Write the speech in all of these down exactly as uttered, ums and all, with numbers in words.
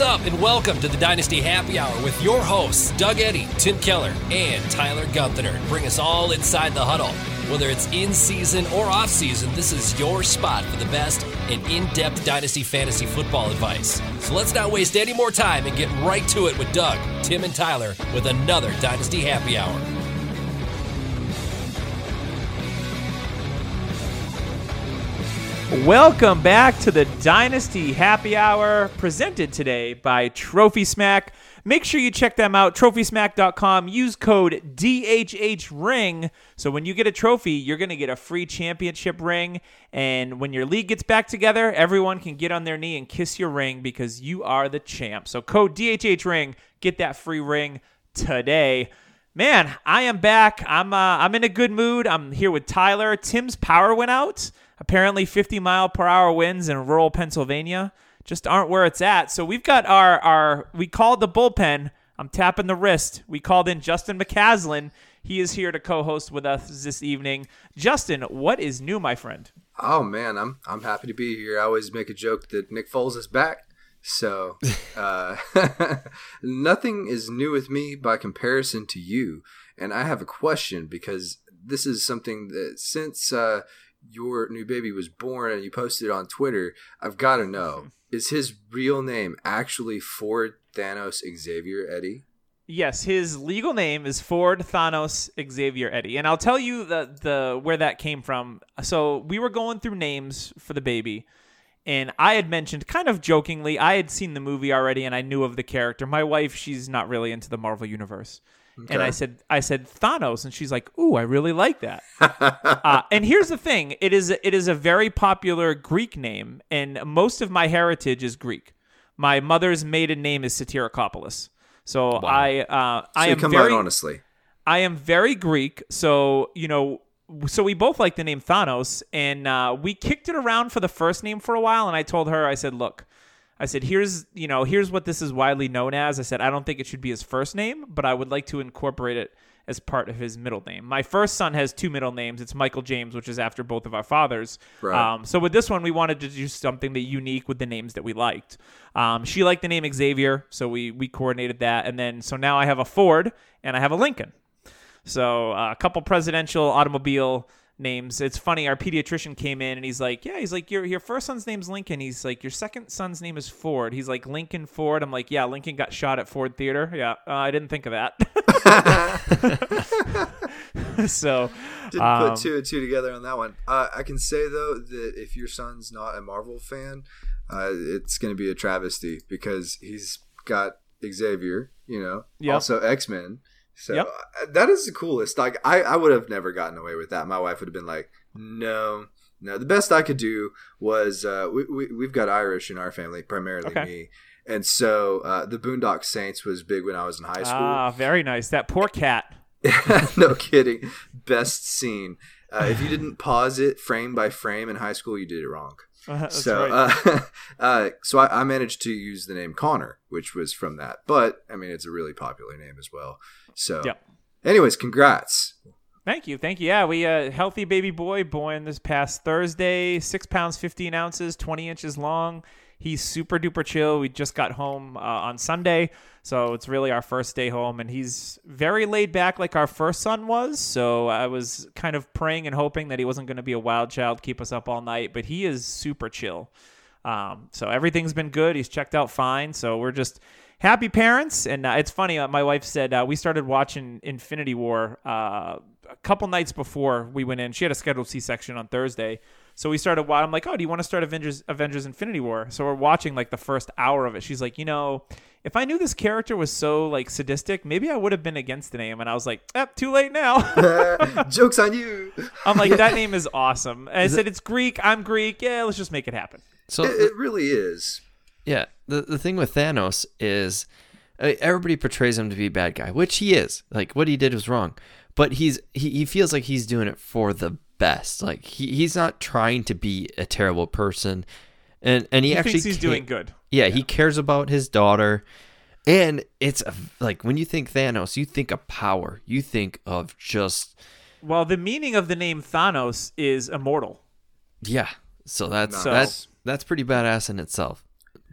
What's up, and welcome to the Dynasty Happy Hour with your hosts, Doug Eddy, Tim Keller, and Tyler Gunther. Bring us all inside the huddle. Whether it's in season or off season, this is your spot for the best and in-depth Dynasty fantasy football advice. So let's not waste any more time and get right to it with Doug, Tim, and Tyler with another Dynasty Happy Hour. Welcome back to the Dynasty Happy Hour, presented today by Trophy Smack. Make sure you check them out, trophy smack dot com. Use code D H H ring. So when you get a trophy, you're going to get a free championship ring. And when your league gets back together, everyone can get on their knee and kiss your ring because you are the champ. So code D H H ring, get that free ring today. Man, I am back. I'm uh, I'm in a good mood. I'm here with Tyler. Tim's power went out. Apparently fifty mile per hour winds in rural Pennsylvania just aren't where it's at. So we've got our, our we called the bullpen. I'm tapping the wrist. We called in Justin McCaslin. He is here to co-host with us this evening. Justin, what is new, my friend? Oh, man, I'm I'm happy to be here. I always make a joke that Nick Foles is back. So uh, nothing is new with me by comparison to you. And I have a question because this is something that since uh, – your new baby was born and you posted it on Twitter, I've got to know, is his real name actually Ford Thanos Xavier Eddy? Yes, his legal name is Ford Thanos Xavier Eddy. And I'll tell you the, the where that came from. So we were going through names for the baby, and I had mentioned kind of jokingly, I had seen the movie already and I knew of the character. My wife, she's not really into the Marvel Universe. Okay. And I said, I said Thanos, and she's like, "Ooh, I really like that." uh, and here's the thing: it is it is a very popular Greek name, and most of my heritage is Greek. My mother's maiden name is Sotirakopoulos, so wow. I uh, I so am come very out honestly. I am very Greek, so you know. So we both like the name Thanos, and uh, we kicked it around for the first name for a while. And I told her, I said, "Look." I said, here's, you know, here's what this is widely known as. I said, I don't think it should be his first name, but I would like to incorporate it as part of his middle name. My first son has two middle names. It's Michael James, which is after both of our fathers. Right. Um, so with this one, we wanted to do something that unique with the names that we liked. Um, she liked the name Xavier, so we we coordinated that. And then, so now I have a Ford and I have a Lincoln. So uh, a couple presidential automobile names. It's funny, our pediatrician came in and he's like, yeah, he's like, your your first son's name's Lincoln. He's like, your second son's name is Ford. He's like, Lincoln Ford. I'm like, yeah, Lincoln got shot at Ford Theater. Yeah, uh, I didn't think of that. so didn't um, put two and two together on that one. Uh, I can say though that if your son's not a Marvel fan, uh, it's going to be a travesty because he's got Xavier, you know, yep. also X-Men. So yep. that is the coolest. Like I, I would have never gotten away with that. My wife would have been like, no, no. The best I could do was uh, we, we we've got Irish in our family, primarily okay. me, and so uh, the Boondock Saints was big when I was in high school. Ah, very nice. That poor cat. No kidding. Best scene. Uh, if you didn't pause it frame by frame in high school, you did it wrong. Uh, that's so, right. uh, uh, so I, I managed to use the name Connor, which was from that. But I mean, it's a really popular name as well. So, yep. anyways, congrats. Thank you, thank you. Yeah, we a uh, healthy baby boy born this past Thursday, six pounds fifteen ounces, twenty inches long. He's super duper chill. We just got home uh, on Sunday, so it's really our first day home, and he's very laid back like our first son was. So I was kind of praying and hoping that he wasn't going to be a wild child, keep us up all night, but he is super chill. Um, so everything's been good. He's checked out fine. So we're just happy parents. And uh, it's funny. Uh, my wife said uh, we started watching Infinity War uh, a couple nights before we went in. She had a scheduled C-section on Thursday. So we started, I'm like, oh, do you want to start Avengers Avengers Infinity War? So we're watching like the first hour of it. She's like, you know, if I knew this character was so like sadistic, maybe I would have been against the name. And I was like, eh, too late now. Joke's on you. I'm like, that name is awesome. And I said, it's Greek. I'm Greek. Yeah, let's just make it happen. So it, it really is. Yeah. The, the thing with Thanos is uh, everybody portrays him to be a bad guy, which he is. Like what he did was wrong. But he's he, he feels like he's doing it for the best. Like he, he's not trying to be a terrible person, and and he, he actually thinks he's ca- doing good. Yeah, yeah, he cares about his daughter, and it's a, like when you think Thanos, you think of power. You think of just. Well, the meaning of the name Thanos is immortal. Yeah, so that's so, that's that's pretty badass in itself.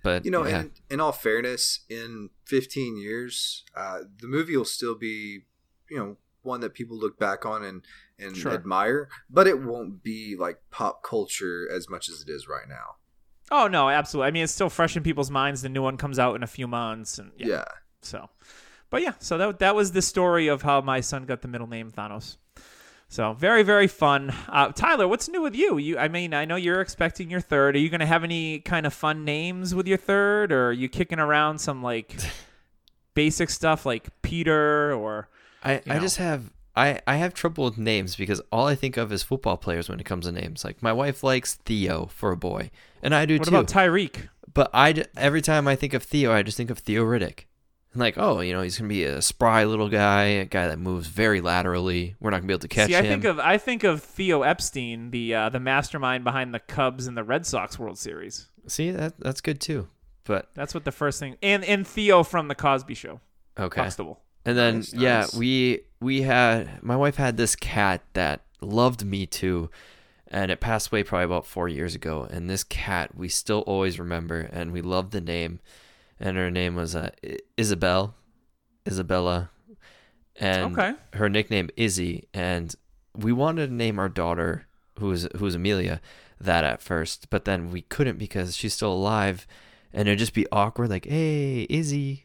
But you know, yeah. in, in all fairness, in fifteen years, uh, the movie will still be, you know, one that people look back on and, and Sure. admire, but it won't be like pop culture as much as it is right now. Oh no, absolutely. I mean, it's still fresh in people's minds. The new one comes out in a few months, and yeah. Yeah. So, but yeah, so that that was the story of how my son got the middle name Thanos. So very, very fun. Uh, Tyler, what's new with you? You, I mean, I know you're expecting your third. Are you going to have any kind of fun names with your third, or are you kicking around some like basic stuff like Peter or? I, I know. just have I, I have trouble with names because all I think of is football players when it comes to names. Like my wife likes Theo for a boy, and I do What too. about Tyreek? But I d- every time I think of Theo, I just think of Theo Riddick. And like, oh, you know, he's gonna be a spry little guy, a guy that moves very laterally. We're not gonna be able to catch See, I him. think of I think of Theo Epstein, the uh, the mastermind behind the Cubs and the Red Sox World Series. See, that that's good too. But That's what the first thing, and and Theo from the Cosby Show. okay. Huxtable. And then Nice, yeah, nice. we we had my wife had this cat that loved me too, and it passed away probably about four years ago. And this cat we still always remember, and we love the name. And her name was uh, I- Isabel, Isabella, and Okay. her nickname Izzy. And we wanted to name our daughter, who's who's Amelia, that at first, but then we couldn't because she's still alive, and it'd just be awkward, like, "Hey, Izzy."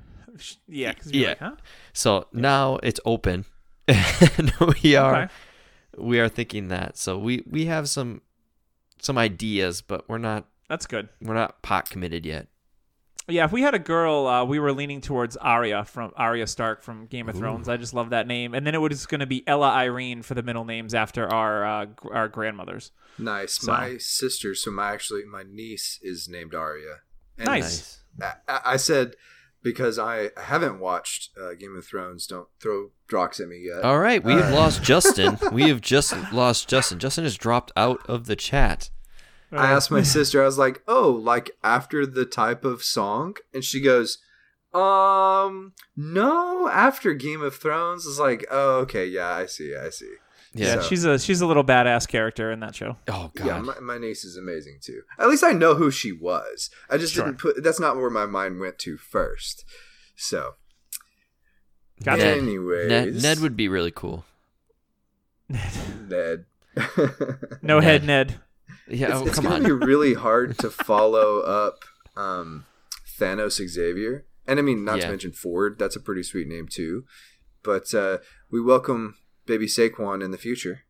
Yeah. 'Cause Yeah. you're like, huh? So now it's open, and we are Okay. we are thinking that. So we we have some some ideas, but we're not That's good. we're not pot committed yet. Yeah, if we had a girl, uh, we were leaning towards Arya from Arya Stark from Game of Thrones. I just love that name, and then it was going to be Ella Irene for the middle names after our uh, gr- our grandmothers. Nice. So- My sister, so my actually my niece is named Arya. And Nice. Nice. I, I said because I haven't watched uh, Game of Thrones. Don't throw rocks at me yet. All right, we have Uh, lost Justin. We have just lost Justin. Justin has dropped out of the chat. I asked my sister. I was like, "Oh, like after the type of song?" And she goes, "Um, no, after Game of Thrones." I was like, "Oh, okay, yeah, I see, I see." Yeah, So- she's a she's a little badass character in that show. Oh God. Yeah, my, my niece is amazing too. At least I know who she was. I just Sure. didn't put. That's not where my mind went to first. So, Gotcha. Ned. anyways, Ned, Ned would be really cool. Ned. No Ned. head, Ned. Yeah, It's, oh, it's come gonna on. be really hard to follow up um, Thanos Xavier, and I mean not Yeah. to mention Ford. That's a pretty sweet name too. But uh, we welcome baby Saquon in the future.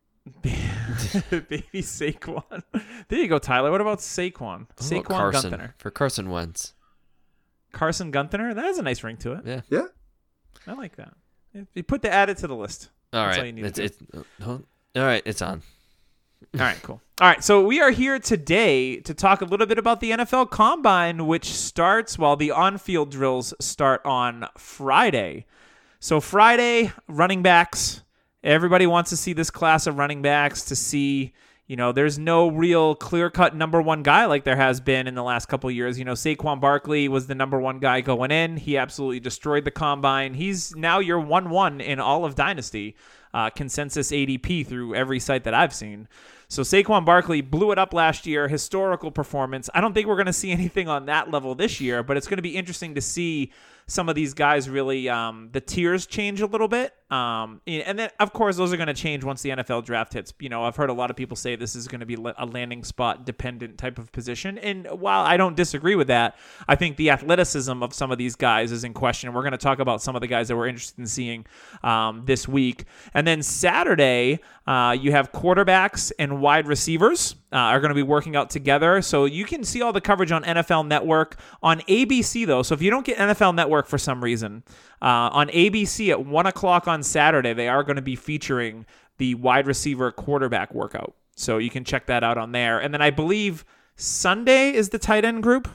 Baby Saquon. There you go, Tyler. What about Saquon? What about Saquon Carson Gunther. for Carson Wentz. Carson Gunther. That has a nice ring to it. Yeah. Yeah, I like that. You put the add it to the list. All That's right. all you need it's to it's all right. It's on. All right, cool. All right, so we are here today to talk a little bit about the N F L Combine, which starts, well, the on-field drills start on Friday. So Friday, running backs. Everybody wants to see this class of running backs to see, you know, there's no real clear-cut number one guy like there has been in the last couple of years. You know, Saquon Barkley was the number one guy going in. He absolutely destroyed the Combine. He's now your one one in all of Dynasty. Uh, consensus A D P through every site that I've seen. So Saquon Barkley blew it up last year, historical performance. I don't think we're going to see anything on that level this year, but it's going to be interesting to see some of these guys really, um, the tiers change a little bit. Um, and then, of course, those are going to change once the N F L draft hits. You know, I've heard a lot of people say this is going to be a landing spot dependent type of position. And while I don't disagree with that, I think the athleticism of some of these guys is in question. We're going to talk about some of the guys that we're interested in seeing um, this week. And then Saturday, uh, you have quarterbacks and wide receivers uh, are going to be working out together. So you can see all the coverage on N F L Network. On A B C, though, so if you don't get N F L Network for some reason, uh, on A B C at one o'clock on Saturday, they are going to be featuring the wide receiver quarterback workout. So you can check that out on there. And then I believe Sunday is the tight end group,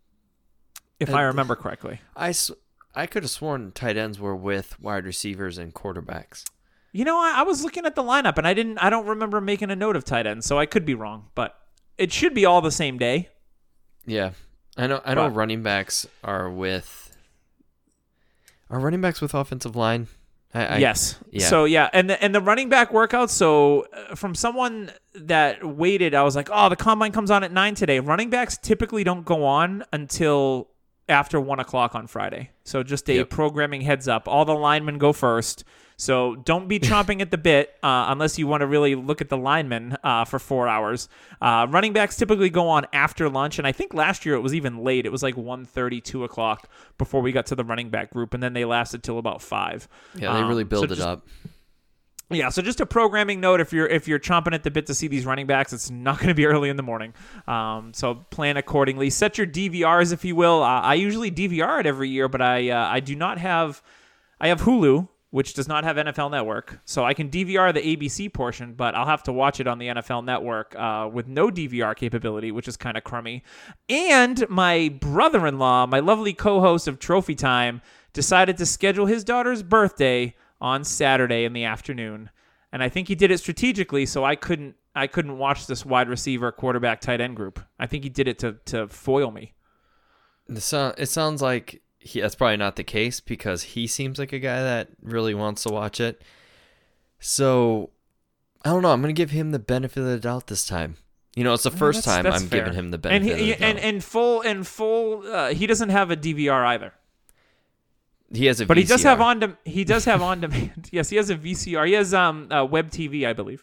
if I Uh, remember correctly. I, s- I could have sworn tight ends were with wide receivers and quarterbacks. You know, I, I was looking at the lineup and I didn't. I don't remember making a note of tight ends, so I could be wrong. But it should be all the same day. Yeah, I know. I know. But- running backs are with. Are running backs with offensive line? I, I, yes. Yeah. So yeah, and the and the running back workouts. So uh, from someone that waited, I was like, oh, the combine comes on at nine today. Running backs typically don't go on until after one o'clock on Friday. So just a Yep. programming heads up. All the linemen go first. So don't be chomping at the bit uh, unless you want to really look at the linemen uh, for four hours. Uh, running backs typically go on after lunch, and I think last year it was even late. It was like one thirty, two o'clock before we got to the running back group, and then they lasted till about five. Yeah, they really Um, build so it just- up. Yeah, so just a programming note: if you're if you're chomping at the bit to see these running backs, it's not going to be early in the morning. Um, so plan accordingly. Set your D V Rs, if you will. Uh, I usually D V R it every year, but I uh, I do not have. I have Hulu, which does not have N F L Network, so I can D V R the A B C portion, but I'll have to watch it on the N F L Network uh, with no D V R capability, which is kind of crummy. And my brother-in-law, my lovely co-host of Trophy Time, decided to schedule his daughter's birthday on Saturday in the afternoon, and I think he did it strategically, so I couldn't I couldn't watch this wide receiver, quarterback, tight end group. I think he did it to to foil me. It, so, it sounds like he, that's probably not the case because he seems like a guy that really wants to watch it. So, I don't know. I'm going to give him the benefit of the doubt this time. You know, it's the first That's- time that's I'm fair. giving him the And benefit he, of the doubt. and and full and full. Uh, he doesn't have a D V R either. He has a But V C R. he does have on dem- he does have on demand. Yes, he has a V C R. He has um uh, web T V, I believe.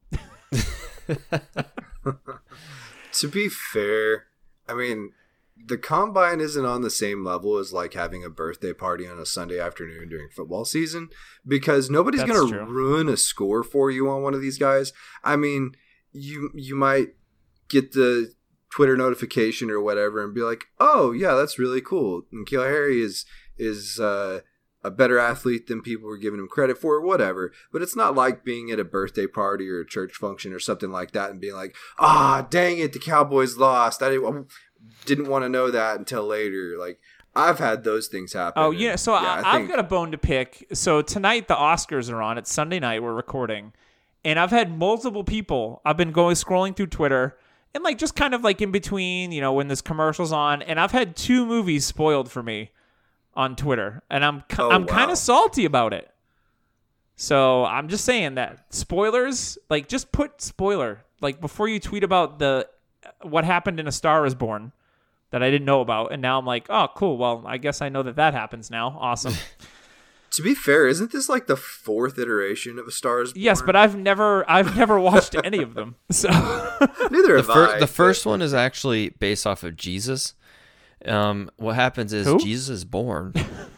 To be fair, I mean, the combine isn't on the same level as like having a birthday party on a Sunday afternoon during football season because nobody's That's going true. to ruin a score for you on one of these guys. I mean, you you might get the Twitter notification or whatever and be like, "Oh, yeah, that's really cool." And N'Keal Harry is is uh, a better athlete than people were giving him credit for, or whatever. But it's not like being at a birthday party or a church function or something like that and being like, "Ah, dang it, the Cowboys lost. I didn't, didn't want to know that until later." Like, I've had those things happen. Oh, yeah. So yeah, I, I I've think- got a bone to pick. So tonight the Oscars are on. It's Sunday night. We're recording, and I've had multiple people. I've been going scrolling through Twitter and like just kind of like in between, you know, when this commercial's on, and I've had two movies spoiled for me on Twitter, and I'm Oh, I'm wow. kind of salty about it. So I'm just saying that spoilers, like just put spoiler like before you tweet about the what happened in A Star Is Born that I didn't know about, and now I'm like, oh, cool. Well, I guess I know that that happens now. Awesome. To be fair, isn't this like the fourth iteration of A Star Is Born? Yes, but I've never I've never watched any of them. So neither The, have fir- I. the but- first one is actually based off of Jesus. Um, what happens is Who? Jesus is born.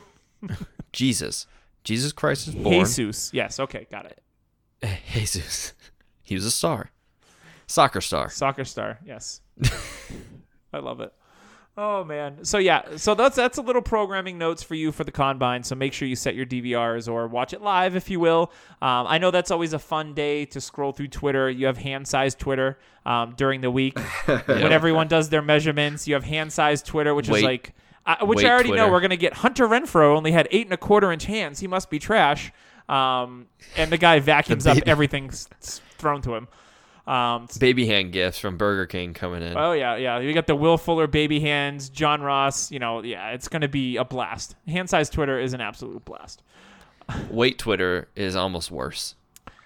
Jesus. Jesus Christ is born. Jesus. Yes. Okay. Got it. Jesus. He was a star. Soccer star. Soccer star. Yes. I love it. Oh man. So yeah. So that's that's a little programming notes for you for the combine. So make sure you set your D V Rs or watch it live if you will. Um, I know that's always a fun day to scroll through Twitter. You have hand-sized Twitter um, during the week when everyone does their measurements. You have hand-sized Twitter, which is Wait. like, uh, which Wait I already know. Twitter. We're gonna get Hunter Renfro. Only had eight and a quarter inch hands. He must be trash. Um, and the guy vacuums up baby- everything s- s- thrown to him. Um, Baby hand gifts from Burger King coming in. Oh yeah, yeah. You got the Will Fuller baby hands, John Ross. You know, yeah, it's gonna be a blast. Hand size Twitter is an absolute blast. Weight Twitter is almost worse.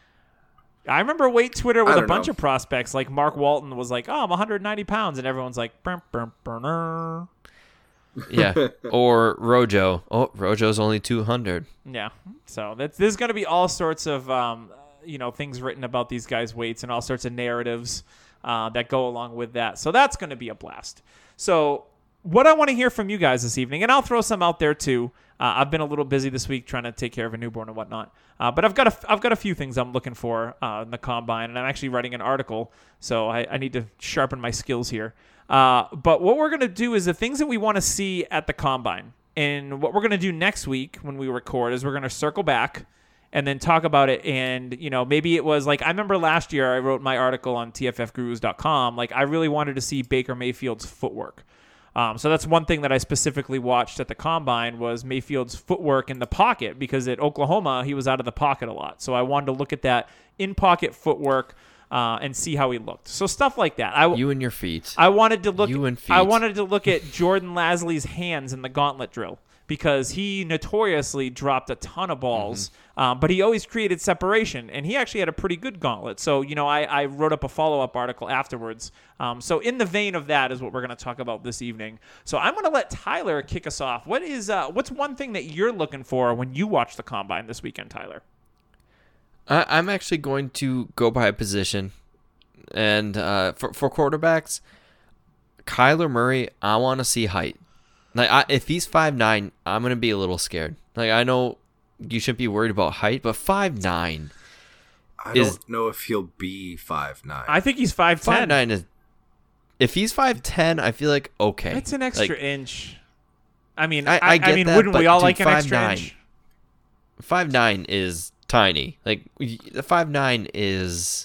I remember weight Twitter with I a don't bunch know. of prospects. Like Mark Walton was like, "Oh, I'm one hundred ninety pounds," and everyone's like, "Burn, burn, burner." Yeah. Or Rojo. Oh, Rojo's only two hundred. Yeah. So that's there's gonna be all sorts of um, you know things written about these guys' weights and all sorts of narratives uh, that go along with that. So that's gonna be a blast. So what I want to hear from you guys this evening, and I'll throw some out there too. Uh, I've been a little busy this week trying to take care of a newborn and whatnot, uh, but I've got a I've got a few things I'm looking for uh, in the combine, and I'm actually writing an article, so I, I need to sharpen my skills here. Uh, but what we're gonna do is the things that we want to see at the combine, and what we're gonna do next week when we record is we're gonna circle back and then talk about it. And, you know, maybe it was like, I remember last year I wrote my article on T F F gurus dot com. Like, I really wanted to see Baker Mayfield's footwork. Um, so that's one thing that I specifically watched at the combine was Mayfield's footwork in the pocket, because at Oklahoma, he was out of the pocket a lot. So I wanted to look at that in-pocket footwork uh, and see how he looked. So stuff like that. I, You and your feet. I wanted to look. You and I feet. wanted to look at Jordan Lasley's hands in the gauntlet drill, because he notoriously dropped a ton of balls, mm-hmm. um, but he always created separation, and he actually had a pretty good gauntlet. So, you know, I, I wrote up a follow-up article afterwards. Um, so in the vein of that is what we're going to talk about this evening. So I'm going to let Tyler kick us off. What is uh, what's one thing that you're looking for when you watch the Combine this weekend, Tyler? I, I'm actually going to go by a position. And uh, for, for quarterbacks, Kyler Murray, I want to see height. Like I, if he's five nine, I'm going to be a little scared. Like I know you shouldn't be worried about height, but five nine I is, don't know if he'll be five nine. I think he's five ten. five nine is if he's five ten, I feel like okay. It's an extra like, inch. I mean, I, I, I, get I mean, that, wouldn't but we all dude, like an five extra nine, inch? five nine is tiny. Like the five nine is.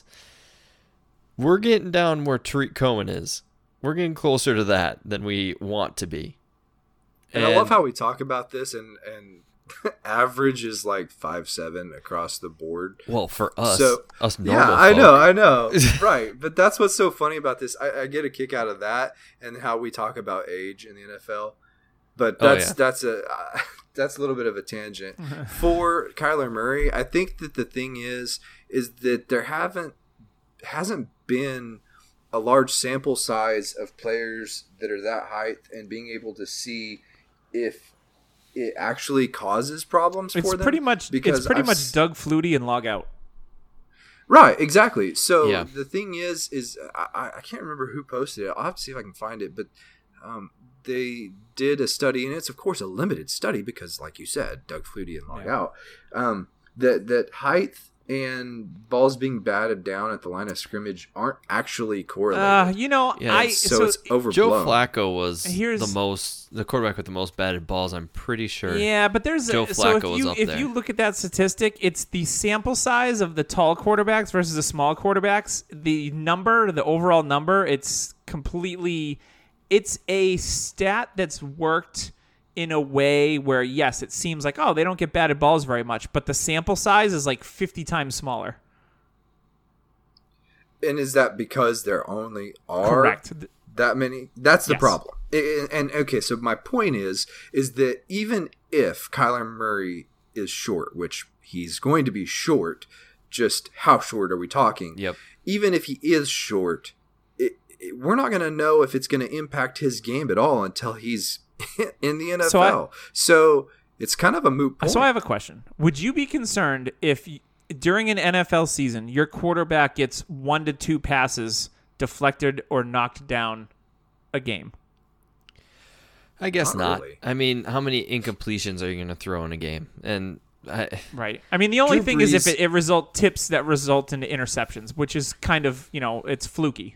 We're getting down where Tariq Cohen is. We're getting closer to that than we want to be. And, and I love how we talk about this, and, and average is like five seven across the board. Well, for us, so, us normal yeah, I folk. know, I know, right? But that's what's so funny about this. I, I get a kick out of that, and how we talk about age in the N F L. But that's oh, yeah. that's a uh, that's a little bit of a tangent for Kyler Murray. I think that the thing is is that there haven't hasn't been a large sample size of players that are that height and being able to see if it actually causes problems it's for them. Pretty much, because it's pretty I've, much Doug Flutie and log out. Right, exactly. So yeah. the thing is, is I, I can't remember who posted it. I'll have to see if I can find it. But um, they did a study, and it's, of course, a limited study because, like you said, Doug Flutie and log yeah. out, um, that, that height and balls being batted down at the line of scrimmage aren't actually correlated. Uh, you know, yeah, I so, so it's overblown. Joe Flacco was Here's, the most the quarterback with the most batted balls. I'm pretty sure. Yeah, but there's Joe a, Flacco so if was you up if there. you look at that statistic, it's the sample size of the tall quarterbacks versus the small quarterbacks. The number, the overall number, it's completely. It's a stat that's worked in a way where, yes, it seems like, oh, they don't get batted balls very much, but the sample size is like fifty times smaller. And is that because there only are Correct. that many? That's the Yes. problem. And, and okay, so my point is, is that even if Kyler Murray is short, which he's going to be short, just how short are we talking? Yep. Even if he is short, it, it, we're not going to know if it's going to impact his game at all until he's in the N F L. So, I, so it's kind of a moot point. So I have a question. Would you be concerned if during an N F L season your quarterback gets one to two passes deflected or knocked down a game? I guess not. not. Really. I mean, how many incompletions are you going to throw in a game? And I, right. I mean, the only Drew thing Brees, is if it, it result tips that result into interceptions, which is kind of, you know, it's fluky.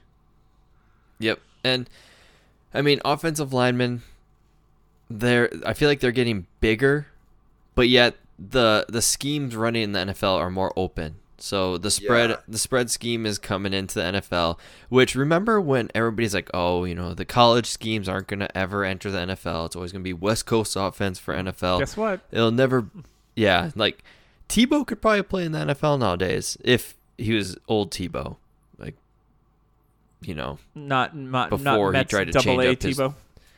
Yep. And I mean, offensive linemen, they're I feel like they're getting bigger, but yet the the schemes running in the N F L are more open. So the spread Yeah. the spread scheme is coming into the N F L, which remember when everybody's like, oh, you know, the college schemes aren't going to ever enter the N F L. It's always going to be West Coast offense for N F L. Guess what? It'll never, yeah, like Tebow could probably play in the N F L nowadays if he was old Tebow, like, you know, Not, not before not he Mets tried to double change A up his- Tebow.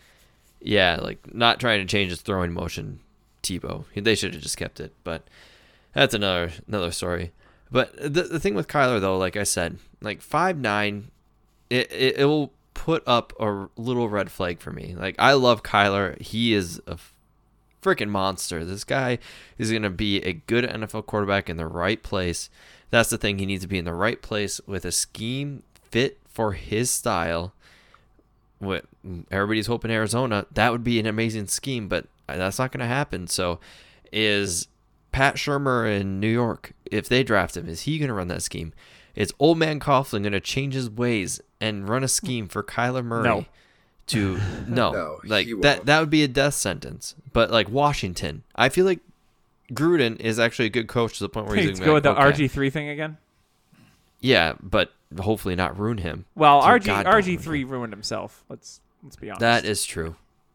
yeah, like not trying to change his throwing motion, Tebow. They should have just kept it, but that's another another story. But the the thing with Kyler though, like I said, like five nine, it, it it will put up a little red flag for me. Like I love Kyler, he is a freaking monster. This guy is gonna be a good N F L quarterback in the right place. That's the thing, he needs to be in the right place with a scheme fit for his style. What everybody's hoping Arizona, that would be an amazing scheme, but that's not going to happen. So is Pat Shurmur in New York, if they draft him, is he going to run that scheme? Is old man Coughlin going to change his ways and run a scheme for Kyler Murray? No. To no, No, like he that won't. that would be a death sentence. But like Washington, I feel like Gruden is actually a good coach to the point where he's Let's gonna go be with the like, okay. R G three thing again. Yeah, but hopefully not ruin him. Well, Dear R G God, don't R G ruin three him. ruined himself. Let's let's be honest. That is true.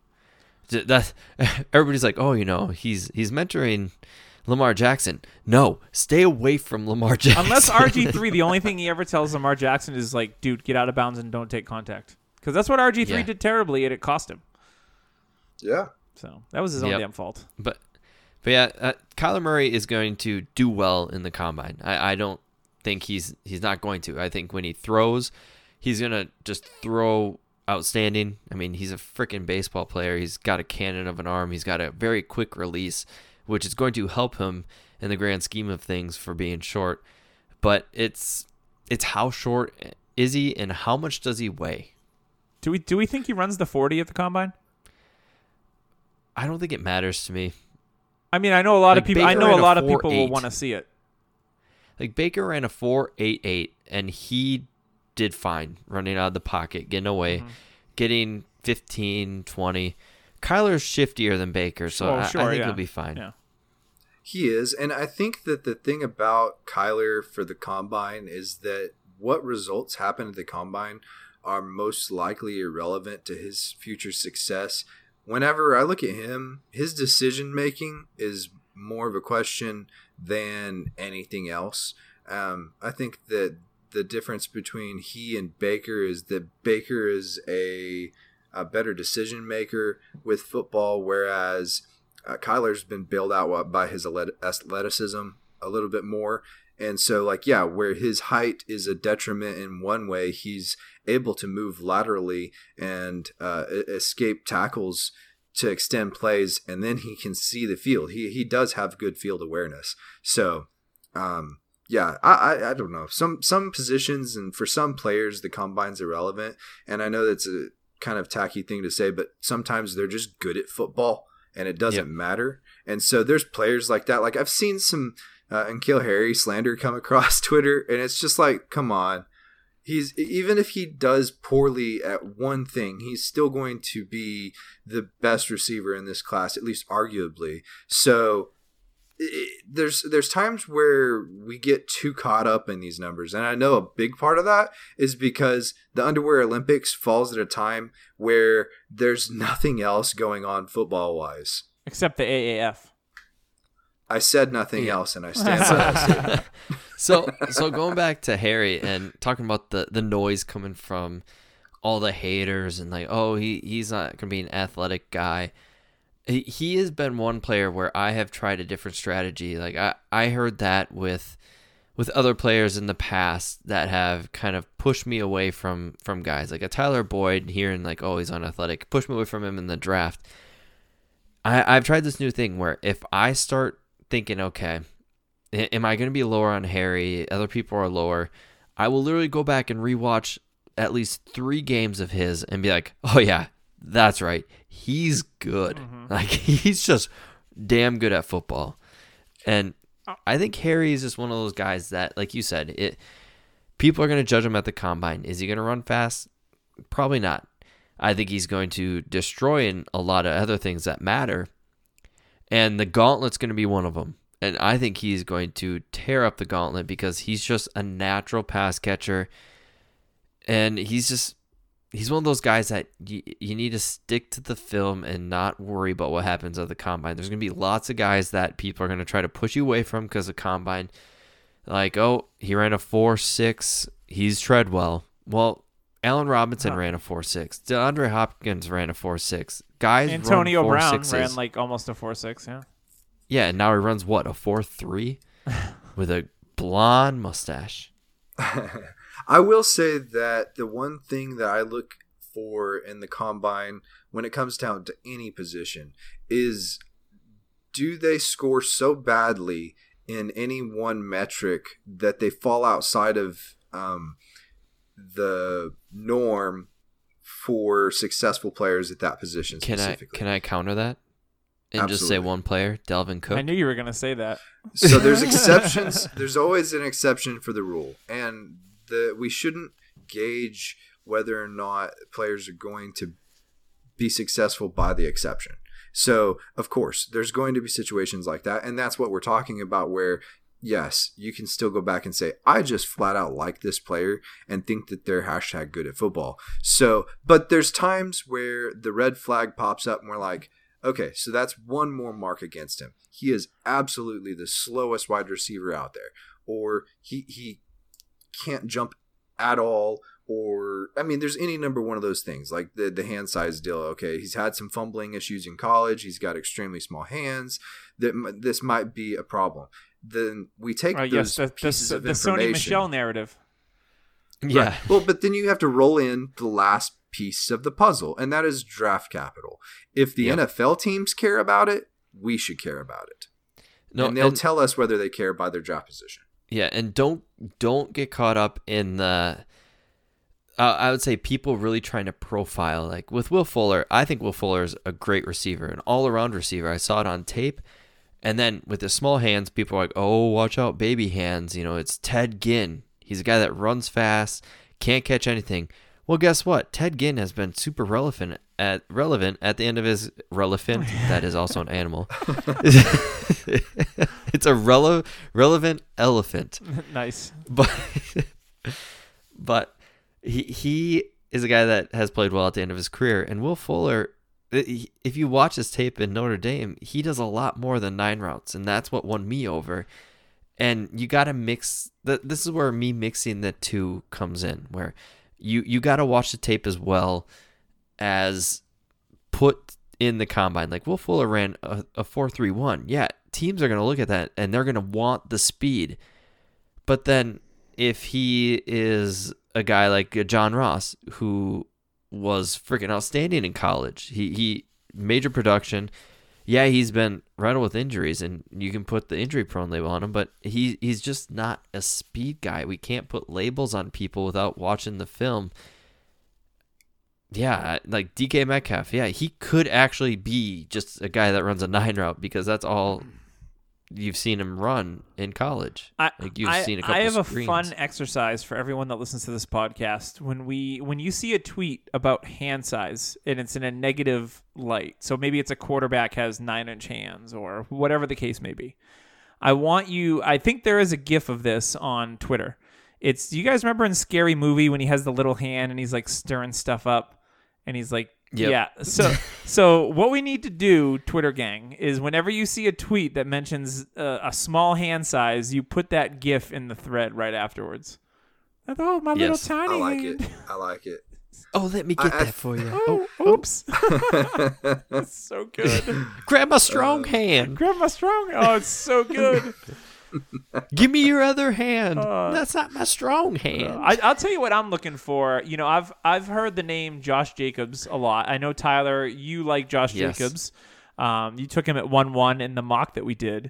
That everybody's like, oh, you know, he's he's mentoring Lamar Jackson. No, stay away from Lamar Jackson. Unless R G three, the only thing he ever tells Lamar Jackson is like, dude, get out of bounds and don't take contact. Because that's what R G three Yeah. did terribly, and it cost him. Yeah. So that was his own yep. damn fault. But, but yeah, uh, Kyler Murray is going to do well in the combine. I, I don't think he's he's not going to. I think when he throws, he's going to just throw outstanding. I mean, he's a freaking baseball player. He's got a cannon of an arm. He's got a very quick release, which is going to help him in the grand scheme of things for being short. But it's it's how short is he and how much does he weigh? Do we do we think he runs the forty at the combine? I don't think it matters to me. I mean, I know a lot like of people. Baker I know a lot a of people will want to see it. Like Baker ran a four eight eight, and he did fine running out of the pocket, getting away, mm-hmm. getting fifteen, twenty. Kyler's shiftier than Baker, so oh, I, sure, I think yeah. he'll be fine. Yeah. He is, and I think that the thing about Kyler for the combine is that what results happen at the combine are most likely irrelevant to his future success. Whenever I look at him, his decision making is more of a question than anything else. Um, I think that the difference between he and Baker is that Baker is a, a better decision maker with football, whereas uh, Kyler's been bailed out by his athleticism a little bit more. And so, like, yeah, where his height is a detriment in one way, he's able to move laterally and uh, escape tackles to extend plays, and then he can see the field. He he does have good field awareness. So, um, yeah, I, I, I don't know. Some some positions and for some players, the combine's irrelevant. And I know that's a kind of tacky thing to say, but sometimes they're just good at football, and it doesn't yep. matter. And so there's players like that. Like I've seen some uh, N'Keal Harry slander come across Twitter, and it's just like, come on. He's even if he does poorly at one thing, he's still going to be the best receiver in this class, at least arguably. So it, there's there's times where we get too caught up in these numbers, and I know a big part of that is because the Underwear Olympics falls at a time where there's nothing else going on football wise except the A A F. I said nothing yeah. else, and I stand by that statement. So, so going back to Harry and talking about the, the noise coming from all the haters and like, oh, he, he's not going to be an athletic guy. He, he has been one player where I have tried a different strategy. Like I, I heard that with with other players in the past that have kind of pushed me away from, from guys. Like a Tyler Boyd, hearing like, oh, he's unathletic, pushed me away from him in the draft. I, I've tried this new thing where if I start thinking, okay, am I going to be lower on Harry? Other people are lower. I will literally go back and rewatch at least three games of his and be like, oh yeah, that's right. He's good. Mm-hmm. Like he's just damn good at football. And I think Harry is just one of those guys that, like you said, it. People are going to judge him at the combine. Is he going to run fast? Probably not. I think he's going to destroy in a lot of other things that matter. And the gauntlet's going to be one of them. And I think he's going to tear up the gauntlet because he's just a natural pass catcher. And he's just, he's one of those guys that you, you need to stick to the film and not worry about what happens at the combine. There's going to be lots of guys that people are going to try to push you away from because of combine. Like, oh, he ran a four six. He's Treadwell. Well, Allen Robinson huh. ran a four six. DeAndre Hopkins ran a four six. Guys Antonio run four Brown sixes. ran like almost a four six, yeah. Yeah, and now he runs what, a four three with a blonde mustache. I will say that the one thing that I look for in the combine when it comes down to any position is, do they score so badly in any one metric that they fall outside of um, the norm for successful players at that position can specifically? I, can I counter that? And Absolutely. Just say one player, Dalvin Cook. I knew you were going to say that. So there's exceptions. There's always an exception for the rule. And the we shouldn't gauge whether or not players are going to be successful by the exception. So, of course, there's going to be situations like that. And that's what we're talking about where, yes, you can still go back and say, I just flat out like this player and think that they're hashtag good at football. So, but there's times where the red flag pops up and we're like, okay, so that's one more mark against him. He is absolutely the slowest wide receiver out there. Or he he can't jump at all, or I mean, there's any number one of those things, like the the hand size deal. Okay, he's had some fumbling issues in college. He's got extremely small hands. That this might be a problem. Then we take uh, those yes, the, pieces the, of the information. Sony Michel narrative. Yeah. Right. Well, but then you have to roll in the last piece of the puzzle, and that is draft capital. If the Yep. N F L teams care about it, we should care about it. No, and they'll and- tell us whether they care by their draft position. Yeah, and don't don't get caught up in the. Uh, I would say people really trying to profile, like with Will Fuller. I think Will Fuller is a great receiver, an all around receiver. I saw it on tape, and then with his small hands, people are like, "Oh, watch out, baby hands." You know, it's Ted Ginn. He's a guy that runs fast, can't catch anything. Well, guess what? Ted Ginn has been super relevant at relevant at the end of his relevant. That is also an animal. It's a rele- relevant elephant. Nice. But but he he is a guy that has played well at the end of his career. And Will Fuller, if you watch his tape in Notre Dame, he does a lot more than nine routes, and that's what won me over. And you got to mix. The, this is where me mixing the two comes in, where you you got to watch the tape as well as put in the combine. Like Will Fuller ran a, a four three one. Yeah, teams are going to look at that and they're going to want the speed. But then if he is a guy like John Ross, who was freaking outstanding in college, he, he major production. Yeah, he's been riddled with injuries, and you can put the injury prone label on him, but he he's just not a speed guy. We can't put labels on people without watching the film. Yeah, like D K Metcalf, yeah, he could actually be just a guy that runs a nine route because that's all you've seen him run in college. I, like you've I, seen a couple I have screens. a fun exercise for everyone that listens to this podcast. When we when you see a tweet about hand size and it's in a negative light, so maybe it's a quarterback has nine inch hands or whatever the case may be. I want you. I think there is a GIF of this on Twitter. It's, do you guys remember in Scary Movie when he has the little hand and he's like stirring stuff up and he's like, Yep. yeah. So, so what we need to do, Twitter gang, is whenever you see a tweet that mentions uh, a small hand size, you put that GIF in the thread right afterwards. Oh, my little Yes. tiny I like hand. it. I like it. Oh, let me get I- I- that for you. Oh, Oh, oops. That's so good. grab my strong hand. Grab my strong. Oh, it's so good. Give me your other hand. Uh, That's not my strong hand. I, I'll tell you what I'm looking for. You know, I've I've heard the name Josh Jacobs a lot. I know, Tyler, you like Josh Yes. Jacobs. Um, you took him at one one in the mock that we did.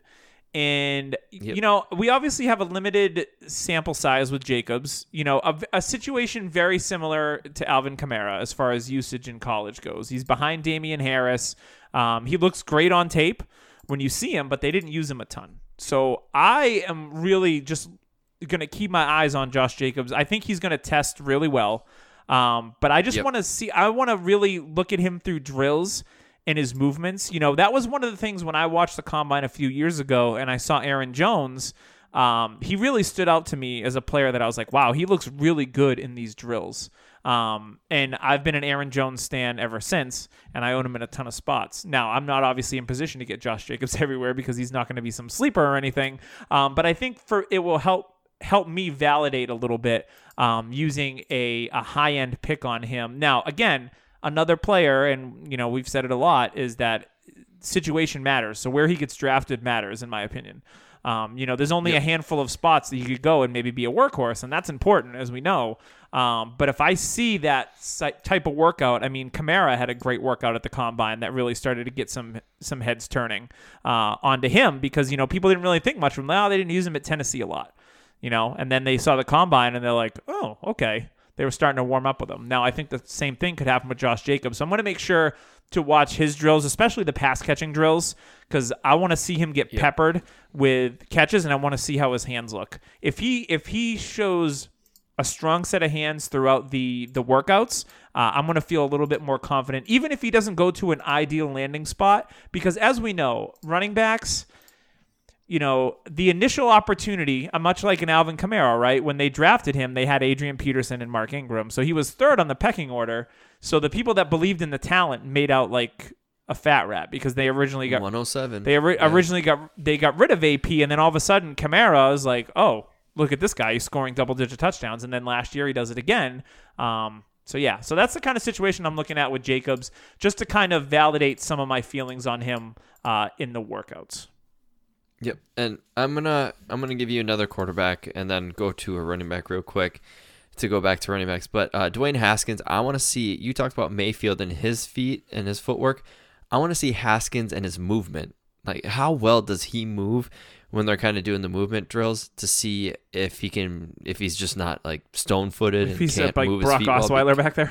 And, Yep. you know, we obviously have a limited sample size with Jacobs. You know, a, a situation very similar to Alvin Kamara as far as usage in college goes. He's behind Damian Harris. Um, he looks great on tape when you see him, but they didn't use him a ton. So I am really just going to keep my eyes on Josh Jacobs. I think he's going to test really well. Um, but I just Yep. want to see, I want to really look at him through drills and his movements. You know, that was one of the things when I watched the combine a few years ago and I saw Aaron Jones, um, he really stood out to me as a player that I was like, wow, he looks really good in these drills. Um, and I've been an Aaron Jones stan ever since, and I own him in a ton of spots. Now, I'm not obviously in position to get Josh Jacobs everywhere because he's not going to be some sleeper or anything. Um, but I think for it will help help me validate a little bit um, using a, a high-end pick on him. Now, again, another player, and you know we've said it a lot, is that situation matters. So where he gets drafted matters, in my opinion. Um, you know, there's only Yep. a handful of spots that you could go and maybe be a workhorse, and that's important, as we know. Um, but if I see that si- type of workout, I mean, Kamara had a great workout at the combine that really started to get some some heads turning uh, onto him because, you know, people didn't really think much of him. Oh, they didn't use him at Tennessee a lot, you know, and then they saw the combine and they're like, oh, okay. They were starting to warm up with him. Now, I think the same thing could happen with Josh Jacobs. So I'm going to make sure to watch his drills, especially the pass-catching drills, because I want to see him get Yep. peppered with catches, and I want to see how his hands look. If he if he shows a strong set of hands throughout the, the workouts, uh, I'm going to feel a little bit more confident, even if he doesn't go to an ideal landing spot, because as we know, running backs – you know, the initial opportunity, uh, much like an Alvin Kamara, right? When they drafted him, they had Adrian Peterson and Mark Ingram. So he was third on the pecking order. So the people that believed in the talent made out like a fat rat because they originally got one oh seven. they ori- Yeah. originally got they got rid of A P, and then all of a sudden Kamara was like, oh, look at this guy, he's scoring double-digit touchdowns, and then last year he does it again. Um, so, yeah, so that's the kind of situation I'm looking at with Jacobs, just to kind of validate some of my feelings on him uh, in the workouts. Yep, and I'm gonna I'm gonna give you another quarterback, and then go to a running back real quick to go back to running backs. But uh, Dwayne Haskins, I want to see. You talked about Mayfield and his feet and his footwork. I want to see Haskins and his movement. Like, how well does he move when they're kind of doing the movement drills, to see if he can, if he's just not like stone footed and he's can't like move Brock his feet. Osweiler well. back there.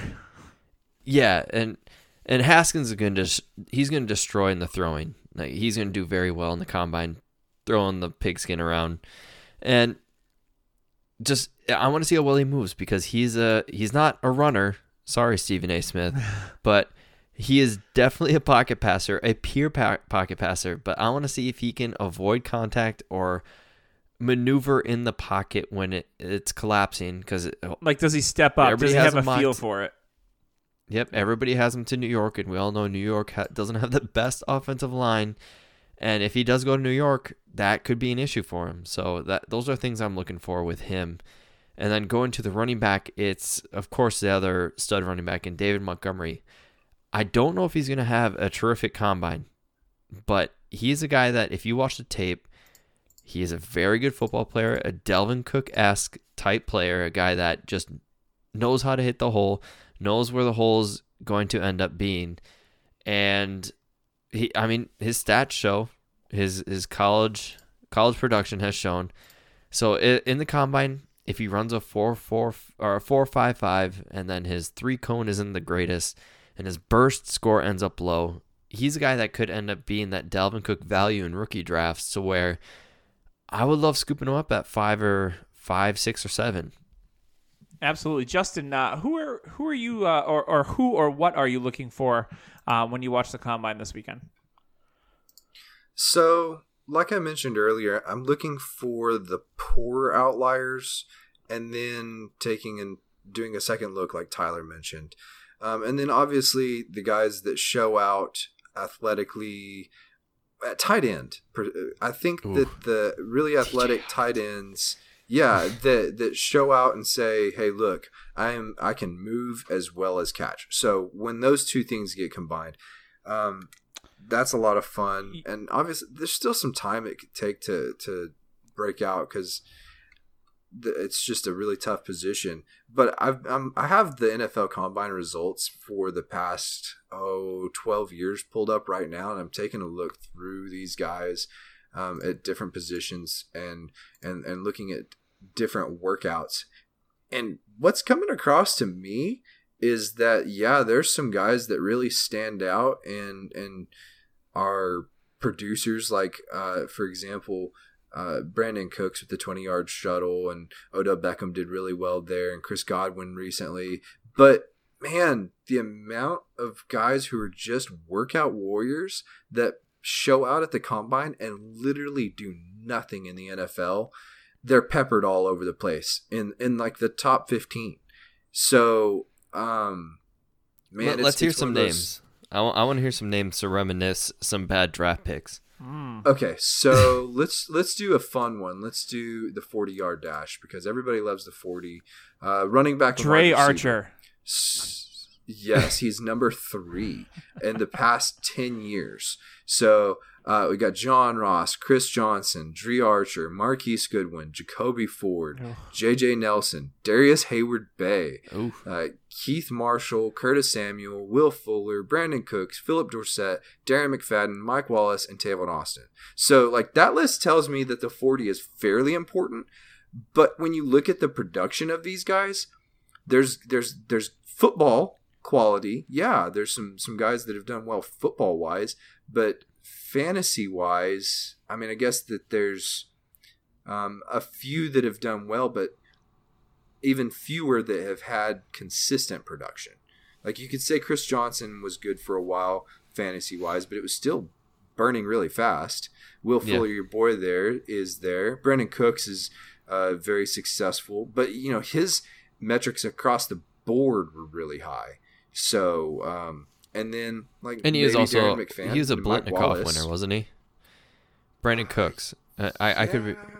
Yeah, and and Haskins is going to just he's going to destroy in the throwing. Like, he's going to do very well in the combine, throwing the pigskin around, and just I want to see how well he moves, because he's a he's not a runner. Sorry, Stephen A. Smith, but he is definitely a pocket passer, a pure pa- pocket passer. But I want to see if he can avoid contact or maneuver in the pocket when it, it's collapsing. Because like, does he step up? Does he have a feel for it? Yep, everybody has him to New York, and we all know New York ha- doesn't have the best offensive line. And if he does go to New York, that could be an issue for him. So that those are things I'm looking for with him. And then going to the running back, it's, of course, the other stud running back in David Montgomery. I don't know if he's going to have a terrific combine, but he's a guy that if you watch the tape, he is a very good football player, a Delvin Cook-esque type player, a guy that just knows how to hit the hole, knows where the hole's going to end up being. And he, I mean, his stats show, his his college college production has shown. So in the combine, if he runs a four four or a four five five, and then his three cone isn't the greatest, and his burst score ends up low, he's a guy that could end up being that Dalvin Cook value in rookie drafts, to where I would love scooping him up at five or five, six or seven. Absolutely, Justin. Uh, who are who are you, uh, or or who or what are you looking for uh, when you watch the combine this weekend? So, like I mentioned earlier, I'm looking for the poor outliers, and then taking and doing a second look, like Tyler mentioned. Um, and then obviously the guys that show out athletically at tight end. I think Ooh. that the really athletic tight ends, yeah, that that show out and say, "Hey, look, I am I can move as well as catch." So when those two things get combined, um, that's a lot of fun. And obviously, there's still some time it could take to to break out, because it's just a really tough position. But I've I'm, I have the N F L Combine results for the past oh twelve years pulled up right now, and I'm taking a look through these guys um, at different positions and and and looking at different workouts. And what's coming across to me is that yeah, there's some guys that really stand out and and are producers. Like uh, for example, Uh, Brandon Cooks with the twenty-yard shuttle, and Odell Beckham did really well there, and Chris Godwin recently. But, man, the amount of guys who are just workout warriors that show out at the combine and literally do nothing in the N F L, they're peppered all over the place in, in like, the top fifteen. So, um, man, Let, it's, let's hear it's some those... names. I, w- I want to hear some names to reminisce some bad draft picks. Mm. Okay, so let's let's do a fun one. Let's do the forty-yard dash, because everybody loves the forty. Uh, running back Dre Archer. S- yes, he's number three in the past ten years. So uh, we got John Ross, Chris Johnson, Dre Archer, Marquise Goodwin, Jacoby Ford, oh. J J Nelson, Darius Hayward-Bay, uh, Keith Marshall, Curtis Samuel, Will Fuller, Brandon Cooks, Philip Dorsett, Darren McFadden, Mike Wallace, and Tavon Austin. So, like, that list tells me that the forty is fairly important. But when you look at the production of these guys, there's there's there's football quality. Yeah, there's some some guys that have done well football wise, but fantasy wise, I mean, I guess that there's um, a few that have done well, but even fewer that have had consistent production. Like, you could say Chris Johnson was good for a while fantasy wise, but it was still burning really fast. Will Fuller, yeah. your boy there, is there. Brandon Cooks is uh, very successful, but you know, his metrics across the board were really high. So, um, and then like, and he was also he was a Blitnikoff winner, wasn't he? Brandon Cooks. Uh, I I could. Re-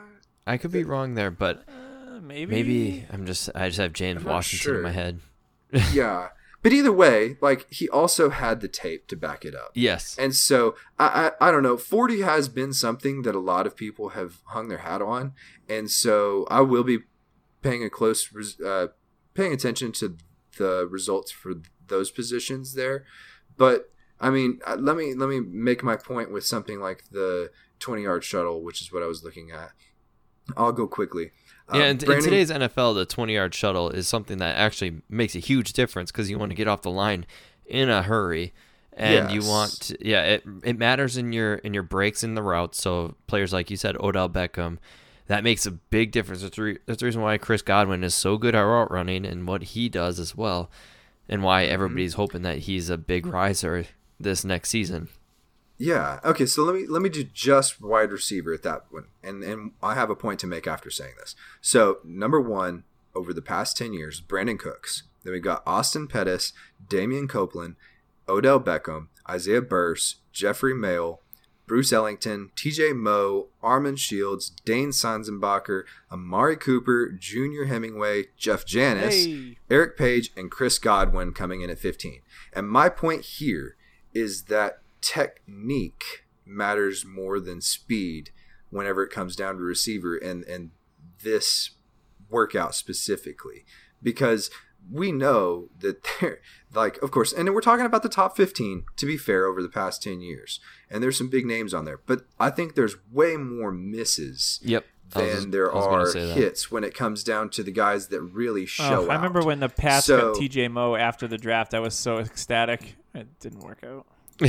I could be wrong there, but uh, maybe maybe I'm just I just have James Washington sure. in my head. Yeah. But either way, like, he also had the tape to back it up. Yes. And so, I, I I don't know, forty has been something that a lot of people have hung their hat on. And so, I will be paying a close, uh, paying attention to the results for those positions there. But, I mean, let me, let me make my point with something like the twenty-yard shuttle, which is what I was looking at. I'll go quickly. Yeah, um, in, Brandon, in today's N F L, the twenty-yard shuttle is something that actually makes a huge difference because you want to get off the line in a hurry, and yes. you want to, yeah, it it matters in your in your breaks in the routes. So players like you said, Odell Beckham, that makes a big difference. That's the, re- that's the reason why Chris Godwin is so good at route running and what he does as well, and why everybody's mm-hmm. hoping that he's a big riser this next season. Yeah. Okay. So let me let me do just wide receiver at that one, and and I have a point to make after saying this. So number one, over the past ten years, Brandon Cooks. Then we got Austin Pettis, Damian Copeland, Odell Beckham, Isaiah Burse, Jeffrey Mayle, Bruce Ellington, T J Moe, Armand Shields, Dane Sanzenbacher, Amari Cooper, Junior Hemingway, Jeff Janis, hey. Eric Page, and Chris Godwin coming in at fifteen. And my point here is that technique matters more than speed whenever it comes down to receiver and and this workout specifically, because we know that they're like, of course, and we're talking about the top fifteen, to be fair, over the past ten years, and there's some big names on there, but I think there's way more misses yep than was, there are hits that. when it comes down to the guys that really show oh, I out. remember when the Pats so, got T J Moe after the draft. I was so ecstatic. It didn't work out.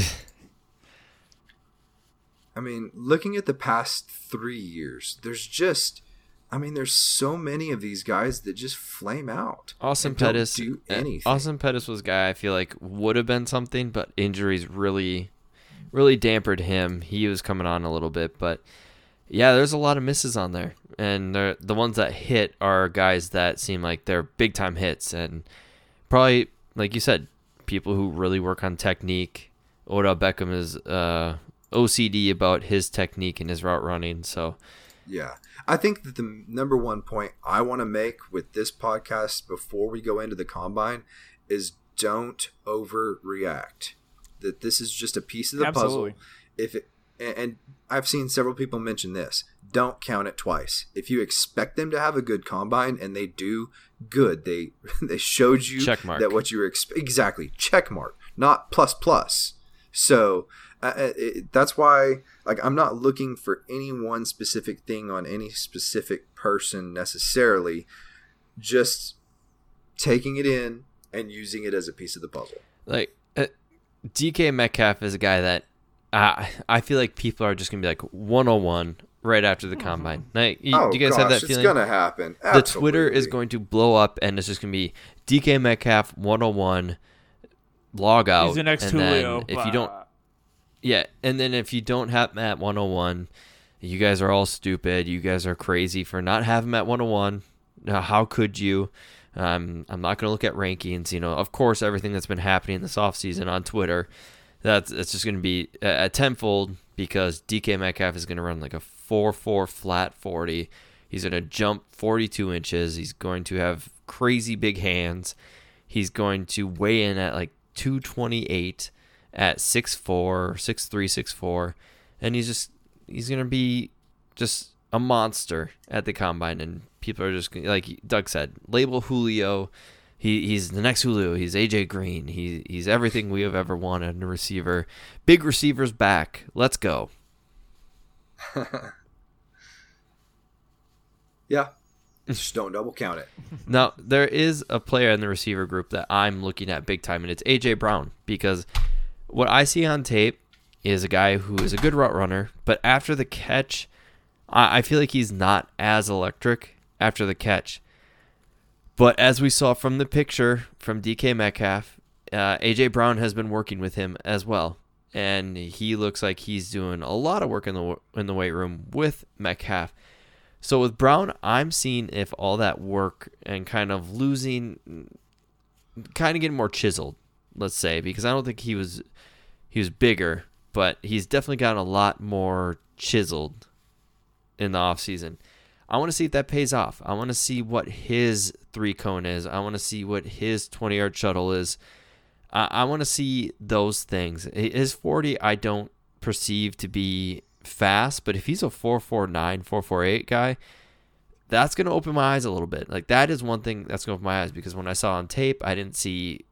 I mean, looking at the past three years, there's just, I mean, there's so many of these guys that just flame out. Austin Pettis, do anything. Austin Pettis was a guy I feel like would have been something, but injuries really, really dampened him. He was coming on a little bit, but yeah, there's a lot of misses on there, and the ones that hit are guys that seem like they're big time hits, and probably, like you said, people who really work on technique. Odell Beckham is uh, O C D about his technique and his route running. So, yeah, I think that the number one point I want to make with this podcast before we go into the combine is don't overreact. That this is just a piece of the Absolutely. puzzle. If it, and I've seen several people mention this. Don't count it twice. If you expect them to have a good combine and they do, good. They they showed you check mark. that what you were exp- exactly check mark, not plus plus. So uh, it, that's why, like, I'm not looking for any one specific thing on any specific person necessarily. Just taking it in and using it as a piece of the puzzle. Like uh, D K Metcalf is a guy that uh, I feel like people are just gonna be like one oh one right after the combine. Like, you, oh, do you guys gosh, have that feeling? It's gonna happen. The Absolutely. Twitter is going to blow up, and it's just gonna be D K Metcalf one oh one. Log out. He's the next and Julio. Then if you don't, yeah, and then if you don't have Matt one oh one, you guys are all stupid. You guys are crazy for not having Matt one oh one. Now, how could you? Um, I'm not going to look at rankings. You know, of course, everything that's been happening this offseason on Twitter, that's it's just going to be a, a tenfold because D K Metcalf is going to run like a four four flat forty. He's going to jump forty-two inches. He's going to have crazy big hands. He's going to weigh in at like two twenty-eight at six four, six three, six four, and he's just he's gonna be just a monster at the combine, and people are just gonna, like Doug said, label Julio. He he's the next Julio. He's A J Green. He he's everything we have ever wanted in a receiver. Big receivers back. Let's go. Yeah. Just don't double count it. Now, there is a player in the receiver group that I'm looking at big time, and it's A J Brown, because what I see on tape is a guy who is a good route runner, but after the catch, I feel like he's not as electric after the catch. But as we saw from the picture from D K Metcalf, uh, A J Brown has been working with him as well, and he looks like he's doing a lot of work in the in the weight room with Metcalf. So with Brown, I'm seeing if all that work and kind of losing, kind of getting more chiseled, let's say, because I don't think he was he was bigger, but he's definitely gotten a lot more chiseled in the offseason. I want to see if that pays off. I want to see what his three cone is. I want to see what his twenty-yard shuttle is. I, I want to see those things. His forty, I don't perceive to be fast, but if he's a four four nine, four four eight guy, that's going to open my eyes a little bit. Like, that is one thing that's going to open my eyes, because when I saw on tape, I didn't see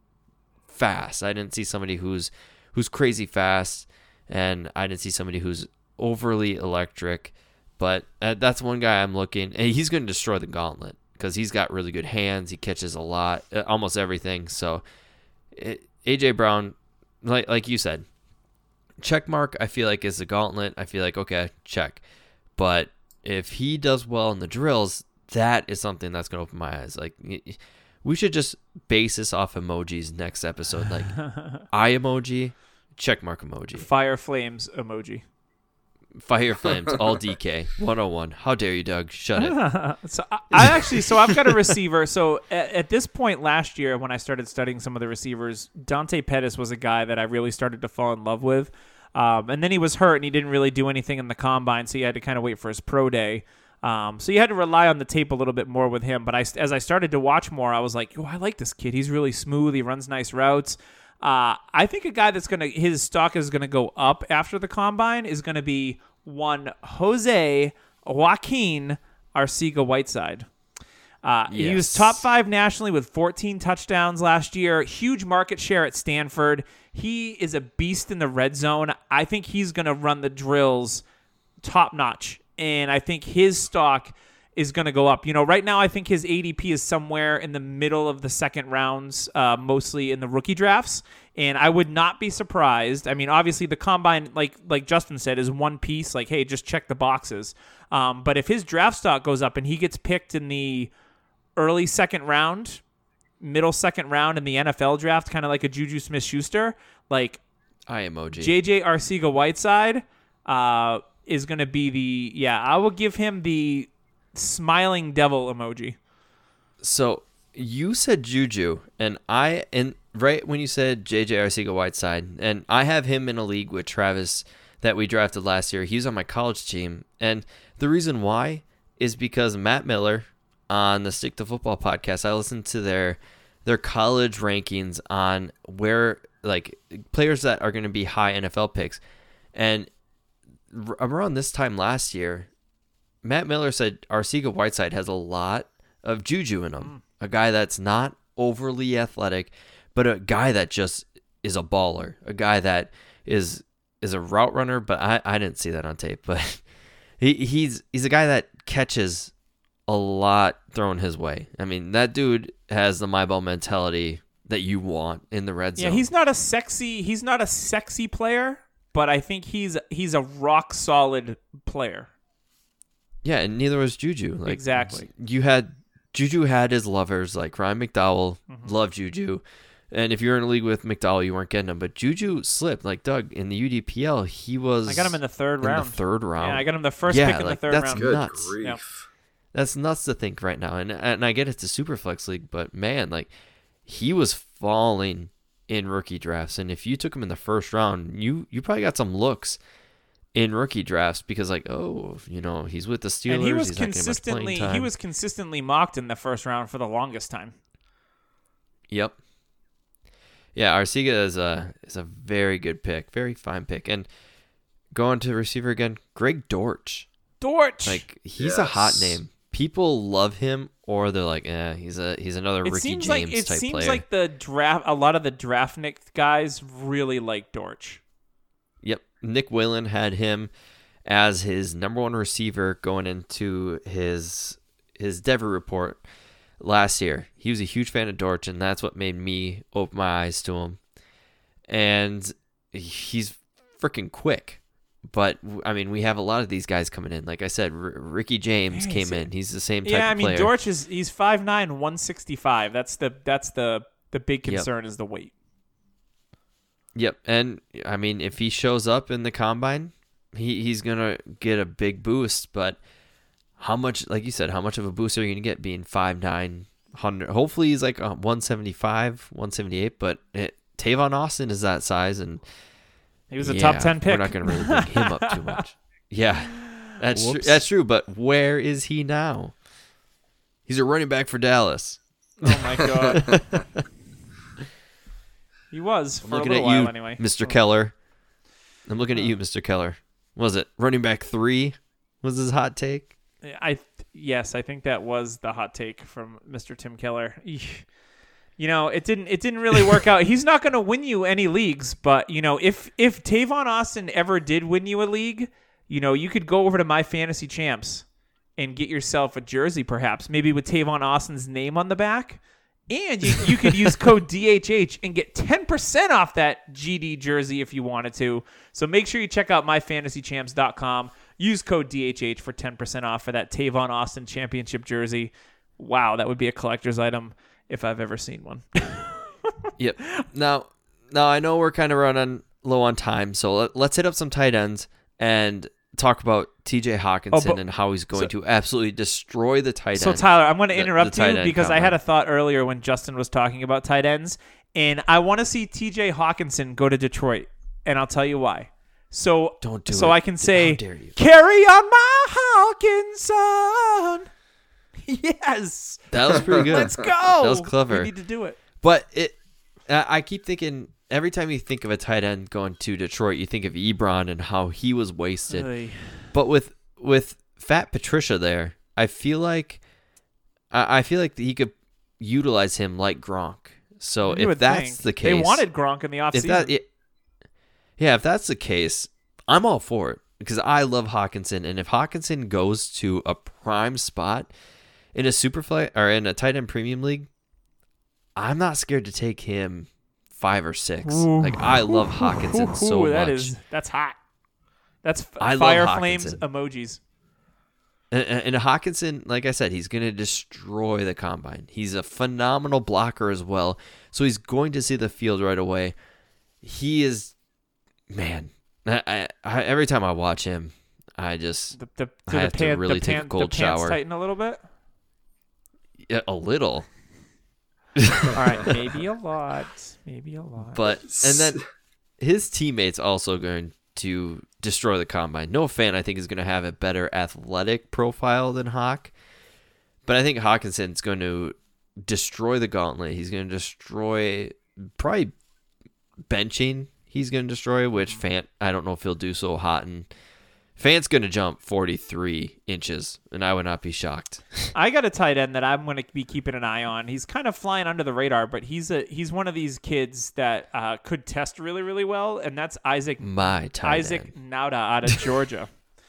fast. I didn't see somebody who's who's crazy fast, and I didn't see somebody who's overly electric. But uh, that's one guy I'm looking, and he's going to destroy the gauntlet because he's got really good hands. He catches a lot, uh, almost everything. So it, A J Brown, like like you said, check mark, I feel like, is the gauntlet. I feel like, okay, check. But if he does well in the drills, that is something that's going to open my eyes. Like, we should just base this off emojis next episode. Like, eye emoji, check mark emoji. Fire flames emoji. Fire flames, all D K, one oh one. How dare you, Doug? Shut it. so I, I actually, so I've got a receiver. So at, at this point last year, when I started studying some of the receivers, Dante Pettis was a guy that I really started to fall in love with. Um, and then he was hurt and he didn't really do anything in the combine, so you had to kind of wait for his pro day. Um, so you had to rely on the tape a little bit more with him. But I, as I started to watch more, I was like, oh, I like this kid. He's really smooth. He runs nice routes. Uh, I think a guy that's going to, his stock is going to go up after the combine is going to be one Jose Joaquin Arcega-Whiteside. Uh, yes. He was top five nationally with fourteen touchdowns last year. Huge market share at Stanford. He is a beast in the red zone. I think he's going to run the drills top notch. And I think his stock is going to go up. You know, right now I think his A D P is somewhere in the middle of the second rounds, uh, mostly in the rookie drafts. And I would not be surprised. I mean, obviously the combine, like like Justin said, is one piece. Like, hey, just check the boxes. Um, but if his draft stock goes up and he gets picked in the early second round, middle second round in the N F L draft, kind of like a Juju Smith-Schuster, like eye emoji. J J Arcega-Whiteside uh, is going to be the, yeah, I will give him the smiling devil emoji. So you said Juju, and I, and right when you said J J Arcega-Whiteside, and I have him in a league with Travis that we drafted last year. He was on my college team, and the reason why is because Matt Miller on the Stick to Football podcast, I listened to their their college rankings on where, like, players that are going to be high N F L picks, and around this time last year, Matt Miller said Arcega-Whiteside has a lot of juju in him. Mm. A guy that's not overly athletic, but a guy that just is a baller. A guy that is is a route runner, but I, I didn't see that on tape. But he, he's he's a guy that catches a lot thrown his way. I mean, that dude has the my ball mentality that you want in the red zone. Yeah, he's not a sexy he's not a sexy player, but I think he's he's a rock solid player. Yeah, and neither was Juju. Like, exactly. You had Juju had his lovers, like Ryan McDowell mm-hmm. loved Juju. And if you're in a league with McDowell, you weren't getting him. But Juju slipped. Like, Doug, in the U D P L, he was... I got him in the third in round. the third round. Yeah, I got him the first yeah, pick in like, the third that's round. Good nuts. grief. Yeah. That's nuts to think right now. And and I get it's a Superflex league, but man, like, he was falling in rookie drafts. And if you took him in the first round, you you probably got some looks in rookie drafts because, like, oh, you know, he's with the Steelers. And he was he's consistently he was consistently mocked in the first round for the longest time. Yep. Yeah, Arcega is a is a very good pick, very fine pick. And going to receiver again, Greg Dortch. Dortch, like he's yes. a hot name. People love him, or they're like, eh, he's a he's another it Ricky seems James like, it type seems player. like the draft, a lot of the Draftnik guys really like Dortch. Yep, Nick Whalen had him as his number one receiver going into his his Dever report last year. He was a huge fan of Dortch, and that's what made me open my eyes to him. And he's freaking quick. But, I mean, we have a lot of these guys coming in. Like I said, R- Ricky James came in. He's the same type yeah, of player. Yeah, I mean, Dortch is he's five nine, one sixty-five. That's the that's the the big concern yep. is the weight. Yep, and I mean, if he shows up in the combine, he he's gonna get a big boost. But how much, like you said, how much of a boost are you gonna get being five nine, one hundred? Hopefully, he's like one seventy-five, one seventy-eight. But it, Tavon Austin is that size, and he was a yeah, top ten pick. We're not gonna really bring him up too much. Yeah, That's true, Whoops. that's true, but where is he now? He's a running back for Dallas. Oh my god. He was I'm for a looking little at while you, anyway. Mister Oh. Keller. I'm looking at you, Mister Keller. Was it running back three? Was his hot take? I yes, I think that was the hot take from Mister Tim Keller. Eesh. You know, it didn't it didn't really work out. He's not going to win you any leagues, but you know, if if Tavon Austin ever did win you a league, you know, you could go over to My Fantasy Champs and get yourself a jersey, perhaps, maybe with Tavon Austin's name on the back. And you, you could use code D H H and get ten percent off that G D jersey if you wanted to. So make sure you check out my fantasy champs dot com. Use code D H H for ten percent off for that Tavon Austin championship jersey. Wow, that would be a collector's item if I've ever seen one. Yep. Now, now I know we're kind of running low on time, so let, let's hit up some tight ends and talk about T J Hawkinson Oh, but- and how he's going so- to absolutely destroy the tight So end. Tyler, I'm going to the- interrupt the tight you end because I had combine. a thought earlier when Justin was talking about tight ends, and I want to see T J Hawkinson go to Detroit, and I'll tell you why. So Don't do so it. I can say, How dare you. carry on my Hawkinson. Yes. That was pretty good. Let's go. That was clever. We need to do it. But it, I I keep thinking every time you think of a tight end going to Detroit, you think of Ebron and how he was wasted. Oy. But with with Fat Patricia there, I feel like I, I feel like he could utilize him like Gronk. So You if would that's think. the case, They wanted Gronk in the if offseason. that it, yeah, if that's the case, I'm all for it because I love Hawkinson, and if Hawkinson goes to a prime spot in a super fly or in a tight end premium league, I'm not scared to take him five or six. Ooh. Like I love Hawkinson Ooh, so that much. is that's hot. That's f- I love fire flames Hawkinson. emojis. And, and Hawkinson, like I said, he's going to destroy the combine. He's a phenomenal blocker as well. So he's going to see the field right away. He is, man, I, I, I, every time I watch him, I just, The, the, I do have the to pan, really the take a pan, cold the pants shower. tighten a little bit. yeah, a little. All right, maybe a lot, maybe a lot. But, and then his teammates also going to destroy the combine. Noah Fant, I think, is going to have a better athletic profile than Hawk. But I think Hawkinson's going to destroy the gauntlet. He's going to destroy probably benching. He's going to destroy, which Fant, I don't know if he'll do so hot. And Fant's going to jump forty-three inches, and I would not be shocked. I got a tight end that I'm going to be keeping an eye on. He's kind of flying under the radar, but he's a he's one of these kids that uh, could test really, really well, and that's Isaac My tight Isaac end. Nauta out of Georgia.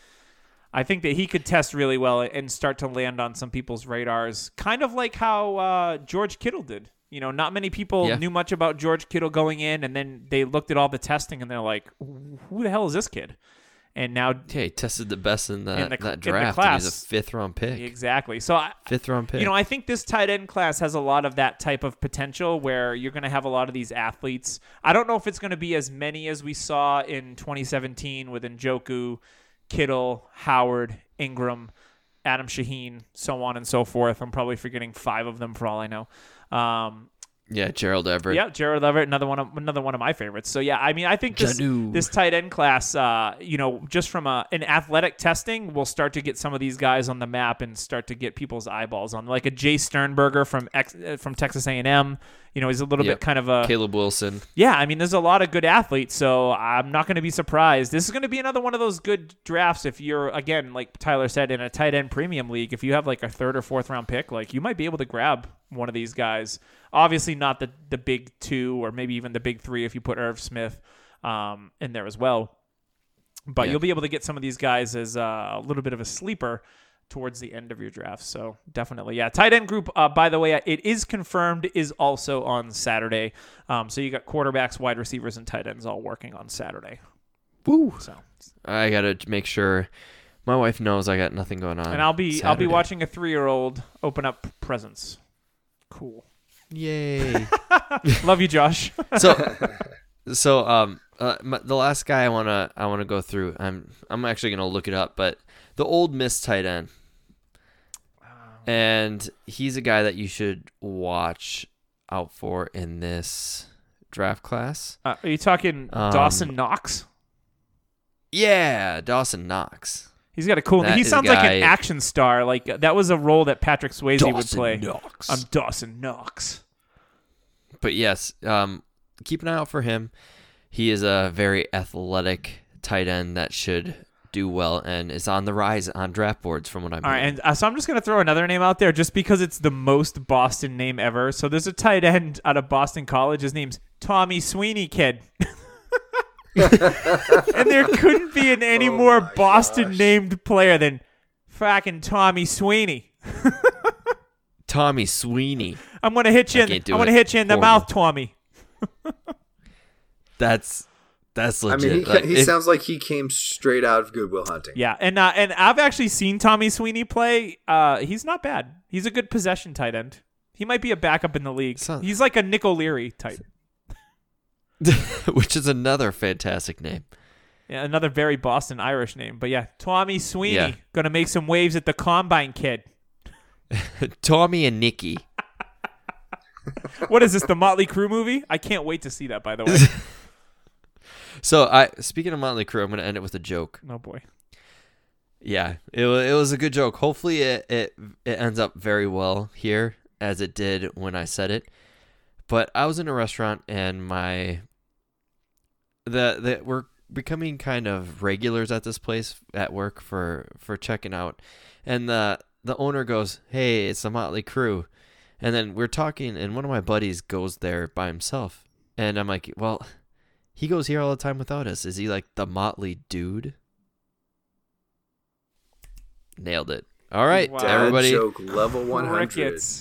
I think that he could test really well and start to land on some people's radars, kind of like how uh, George Kittle did. You know, not many people Yeah. knew much about George Kittle going in, and then they looked at all the testing, and they're like, who the hell is this kid? And now Yeah, he tested the best in that, In the cl- in that the draft. And he's class. a fifth round pick. Exactly. So, I, Fifth round pick. you know, I think this tight end class has a lot of that type of potential where you're going to have a lot of these athletes. I don't know if it's going to be as many as we saw in twenty seventeen with Njoku, Kittle, Howard, Ingram, Adam Shaheen, so on and so forth. I'm probably forgetting five of them for all I know. Um, yeah, Gerald Everett. yeah, Jared Leverett, another one of another one of my favorites. So yeah, I mean, I think this Janu. this tight end class, uh, you know, just from a, an athletic testing, will start to get some of these guys on the map and start to get people's eyeballs on, like a Jay Sternberger from X, uh, from Texas A and M. You know, he's a little Yep. bit kind of a Caleb Wilson. yeah. I mean, there's a lot of good athletes, so I'm not going to be surprised. This is going to be another one of those good drafts. If you're again, like Tyler said, in a tight end premium league, if you have like a third or fourth round pick, like you might be able to grab one of these guys. Obviously, not the the big two or maybe even the big three if you put Irv Smith um, in there as well. But Yeah. you'll be able to get some of these guys as uh, a little bit of a sleeper towards the end of your draft. So definitely, yeah. Tight end group, uh, by the way, it is confirmed, is also on Saturday. Um, so you got quarterbacks, wide receivers, and tight ends all working on Saturday. Woo! So, I gotta make sure my wife knows I got nothing going on. and I'll be I'll be Saturday. watching a three year old open up presents. Cool. Yay! Love you, Josh. so, so um, uh, my, the last guy I wanna I wanna go through. I'm I'm actually gonna look it up, but the Ole Miss tight end, and he's a guy that you should watch out for in this draft class. Uh, are you talking Um, Dawson Knox? Yeah, Dawson Knox. He's got a cool. That he is sounds a like guy- an action star. Like that was a role that Patrick Swayze would Dawson play. Knox. I'm Dawson Knox. But yes, um, keep an eye out for him. He is a very athletic tight end that should do well and is on the rise on draft boards from what I'm All right, hearing. and uh, so I'm just gonna throw another name out there just because it's the most Boston name ever. So there's a tight end out of Boston College. His name's Tommy Sweeney Kid. And there couldn't be an any Oh more my Boston gosh. named player than fracking Tommy Sweeney. Tommy Sweeney. I'm gonna hit you. I In, can't do I'm gonna it. hit you in the Horrible. mouth, Tommy. That's that's I legit. mean, he, Like, he if- sounds like he came straight out of Good Will Hunting. Yeah, and uh, and I've actually seen Tommy Sweeney play. Uh, he's not bad. He's a good possession tight end. He might be a backup in the league. So- He's like a Nick O'Leary type. which is another fantastic name. Yeah, another very Boston Irish name. But yeah, Tommy Sweeney Yeah. gonna make some waves at the Combine, kid. Tommy and Nikki. What is this? The Motley Crue movie? I can't wait to see that. By the way. So I speaking of Motley Crue, I'm gonna end it with a joke. Oh boy. Yeah, it wa- it was a good joke. Hopefully it, it it ends up very well here as it did when I said it. But I was in a restaurant and my the the we're becoming kind of regulars at this place at work for for checking out, and the the owner goes, "Hey, it's the Motley Crue," and then we're talking, and one of my buddies goes there by himself, and I'm like, "Well, he goes here all the time without us. Is he like the Motley dude?" Nailed it. All right, Wow. Dad everybody. joke level one hundred. Crickets.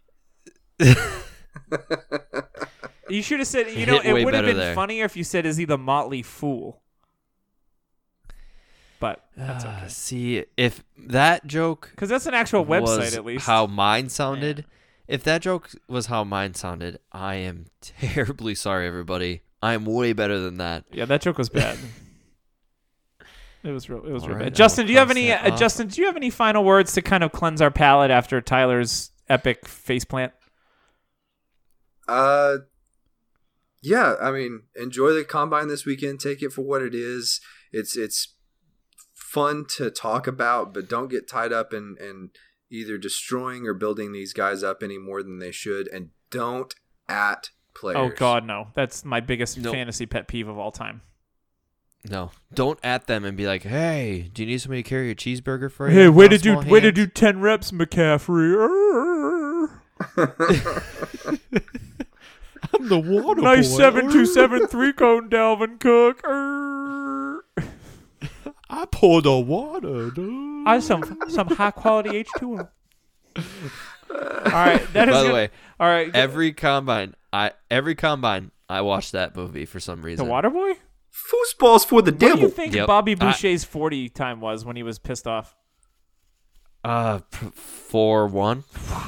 You should have said. You Hit know, it way would have better been there. funnier if you said, "Is he the Motley Fool?" But that's Uh, okay. see, if that joke Because that's an actual website, was at least. how mine sounded, if that joke was how mine sounded, I am terribly sorry, everybody. I am way better than that. Yeah, that joke was bad. It was real. It was All real right, bad. I Justin, will do you have cross any? that Uh, off. Justin, do you have any final words to kind of cleanse our palate after Tyler's epic faceplant? Uh, yeah. I mean, enjoy the combine this weekend. Take it for what it is. It's it's fun to talk about, but don't get tied up in in either destroying or building these guys up any more than they should, and don't at players. Oh God, no! That's my biggest Nope. fantasy pet peeve of all time. No, don't at them and be like, "Hey, do you need somebody to carry a cheeseburger for you?" Hey, way How to do, small way to hands?" do ten reps, McCaffrey. Arr. I'm the water Nice boy. seven two seven three cone, Dalvin Cook. Arr. I pour the water. dude. I some some high quality H two O. All right, that is By the gonna- way, all right. every combine, I every combine, I watched that movie for some the reason. Waterboy. Foosballs for the What do you devil. think Yep. Bobby I- Boucher's forty time was when he was pissed off? Uh, p- four one.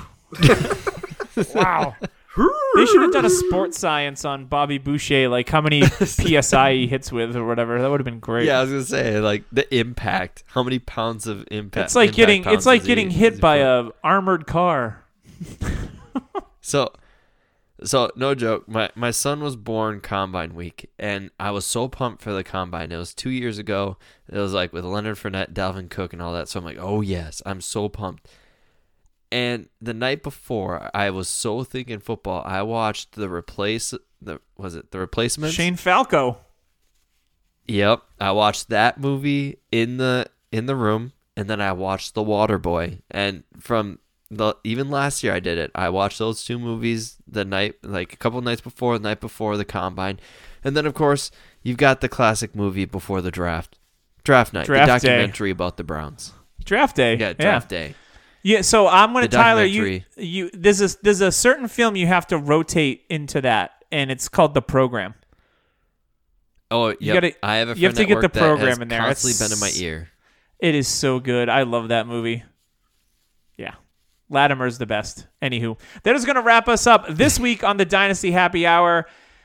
Wow. They should have done a sports science on Bobby Boucher, like how many P S I he hits with or whatever. That would have been great. Yeah, I was gonna say like the impact. How many pounds of impact? it's like impact getting pounds it's like does he- getting does hit he by put? a armored car. So, so no joke. My my son was born combine week, and I was so pumped for the combine. It was two years ago. It was like with Leonard Fournette, Dalvin Cook, and all that. So I'm like, oh yes, I'm so pumped. And the night before, I was so thinking football. I watched the replace. The was it the replacements? Shane Falco. Yep, I watched that movie in the in the room, and then I watched The Waterboy. And from the even last year, I did it. I watched those two movies the night, like a couple nights before, the night before the combine, and then of course you've got the classic movie before the draft, draft night, Draft the day. documentary about the Browns. Draft day. Yeah, draft day. Yeah, so I'm gonna The Tyler. You documentary. you there's a there's a certain film you have to rotate into that, and it's called The Program. Oh, yep. gotta- I have a friend you have to at get work the that program has in there. constantly It's- been in my ear. It is so good. I love that movie. Yeah. Latimer's the best. Anywho, that is going to wrap us up this week on the Dynasty Happy Hour.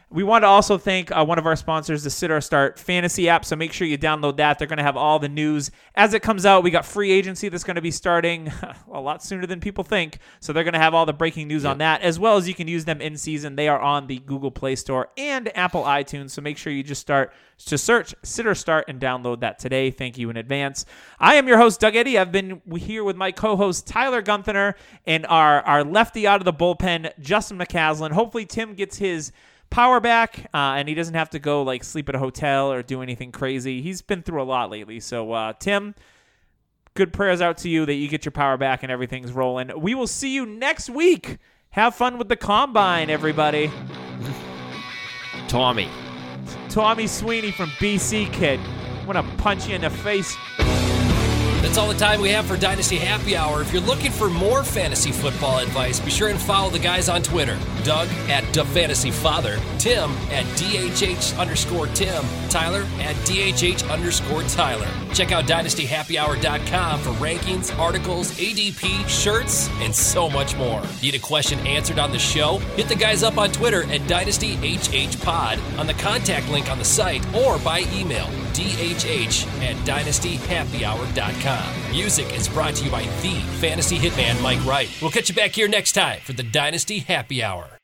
We want to also thank uh, one of our sponsors, the Sit or Start Fantasy app. So make sure you download that. They're going to have all the news as it comes out. We got free agency that's going to be starting a lot sooner than people think. So they're going to have all the breaking news yep. on that, as well as you can use them in season. They are on the Google Play Store and Apple iTunes. So make sure you just start to search Sit or Start and download that today. Thank you in advance. I am your host, Doug Eddy. I've been here with my co-host, Tyler Gunther, and our, our lefty out of the bullpen, Justin McCaslin. Hopefully Tim gets his power back, uh, and he doesn't have to go like sleep at a hotel or do anything crazy. He's been through a lot lately. So, uh, Tim, good prayers out to you that you get your power back and everything's rolling. We will see you next week. Have fun with the Combine, everybody. Tommy. Tommy Sweeney from B C, kid. I'm going to punch you in the face. That's all the time we have for Dynasty Happy Hour. If you're looking for more fantasy football advice, be sure and follow the guys on Twitter. Doug at DaFantasyFather, Tim at DHH underscore Tim, Tyler at DHH underscore Tyler. Check out Dynasty Happy Hour dot com for rankings, articles, A D P, shirts, and so much more. Need a question answered on the show? Hit the guys up on Twitter at DynastyHHPod, on the contact link on the site, or by email, DHH at Dynasty Happy Hour dot com. Music is brought to you by the Fantasy Hitman Mike Wright. We'll catch you back here next time for the Dynasty Happy Hour.